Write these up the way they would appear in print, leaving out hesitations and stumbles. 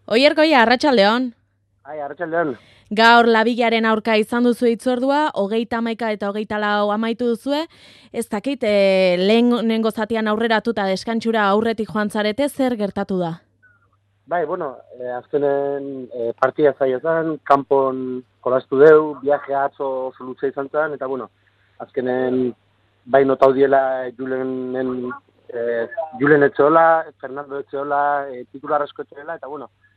Oier Goia, arratsaldeon. Arratsaldeon. Gaur Labigaren aurka izan duzu hitzordua, 31 eta 24 amaitu duzue. Ez dakit, lehenengo zatian aurreratuta deskantsura aurretik joan zarete, zer gertatu da? Bai, azkenen partida zaiotan, kanpon jolastu deu, viajea atzo oso luze izan zen, eta azkenen bai notau diela Julen etxeola, Fernando etxeola, titular asko etxeola, eta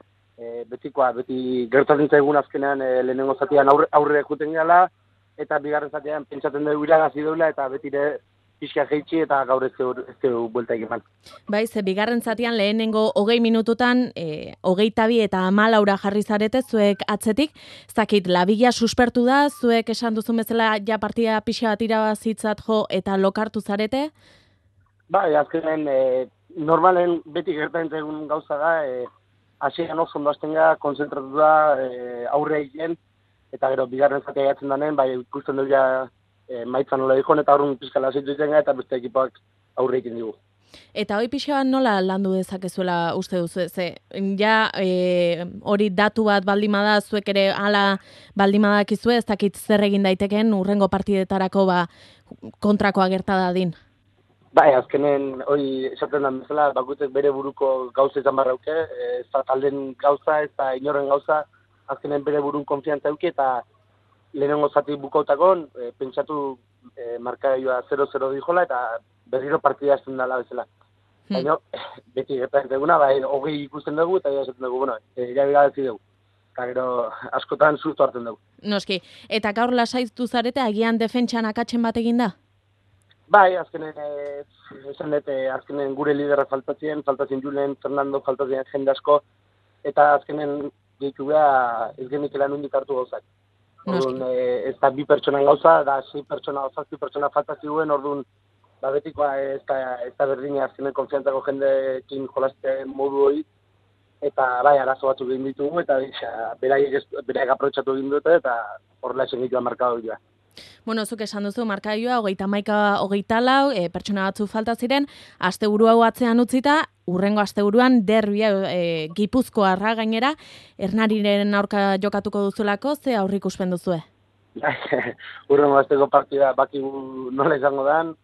beti gertatzen zaigun azkenean lehenengo zatian aurre juten gala, eta bigarren zatean pentsatzen dugu iragazi deula, eta betire pixka jeitsi eta gaur ez dugu buelta egiman. Bai, ze bigarren zatian lehenengo 20 minututan, 22 eta 14 jarri zarete zuek atzetik, ez dakit, Labiga suspertu da, zuek esan duzun bezala ja partida pixka bat irabazitzat jo eta lokartu zarete? Bai, azkenen normalen beti gertatzen zaigun gauza da, hasieran oso ondo hasten gara, konzentratu da, aurre egiten, eta gero bigarren zatea jatzen danen, bai ikusten dugu ja maitzan nola dikon, eta horren pizkala zitu izan eta beste ekipoak aurre egiten dugu. Eta hoi pixka bat nola landu dezakezuela uste duzu? Ze, ja hori datu bat baldimada, zuek ere hala baldimadakizue, ez dakit zer egin daiteken urrengo partidetarako kontrakoa gerta dadin. Bai, azkenen hori esaten da bezala, bakutzek bere buruko gauza izan barrauke, ez da talden gauza, ez da inoren gauza, azkenen bere burun konfiantza euki, eta lehenengo zati bukautakon, pentsatu markaioa 0-0 dijola, eta berriro partida hasten dela bezala. Baina, beti gertatzen duguna, bai, 20 ikusten dugu, eta esaten dugu, irabigadatzi dugu. Eta gero, askotan susto hartzen dugu. Noski, eta gaur lasaitu zarete, agian defentsan akatzen bat egin da? Bai, azkenen, esan dut, azkenen gure liderra faltatzen Julen, Fernando faltatzen jende asko, eta azkenen gehitu beha ez genikela nundik hartu gauzak. Orduan, ez da 2 pertsonan gauza, da 6 pertsona, 7 pertsona faltazioen, orduan, betikoa ez da berdina azkenen konfiantzako jendeekin jolazten modu hori, eta bai, arazo batzuk egin ditugu, eta beraiek aprobetxatu egin dute, eta horrela esan gitua markadu dira. Zuk esan duzu, markaioa, 31-24, pertsona batzu falta ziren, asteburu hau atzean utzita, urrengo asteburuan derbia Gipuzkoarra gainera, Hernaniren aurka jokatuko duzulako, ze aurrikuspen duzue? Urrengo asteko partida bakigu nola izango dan,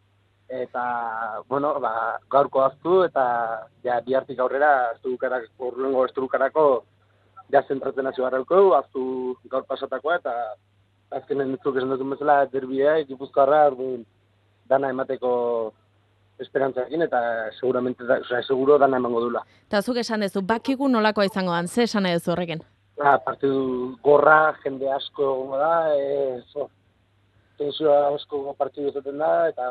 eta, gaurko aztu, eta bihartik aurrera, urrengo asteburukarako, zentratzen hasi barrauko, aztu gaur pasatakoa, eta azkenen ditzuk esan duzun bezala derbia, Gipuzkoarra dana emateko esperantzakin, eta seguro dana emango dula. Eta zuk esan duzu, bakigu nolakoa izango dan, ze esan duzu horrekin? Partidu gorra, jende asko egongo da, tensioa asko partidu izaten da, eta,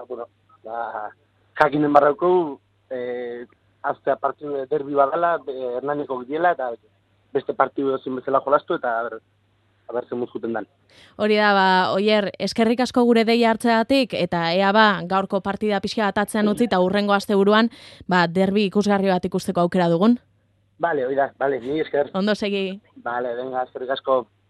jakinen barrauko, aztea partidu derbi badala, Hernaniko bidiela, eta beste partidu ezin bezala jolastu, eta abertzen muzkuten dan. Hori da, Oier, eskerrik asko gure deia hartzeagatik, eta ea gaurko partida pixka atatzean utzi, eta urrengo asteburuan derbi ikusgarri bat ikusteko aukera dugun. Bale, ni esker. Ondo segi. Bale, venga, eskerrik asko.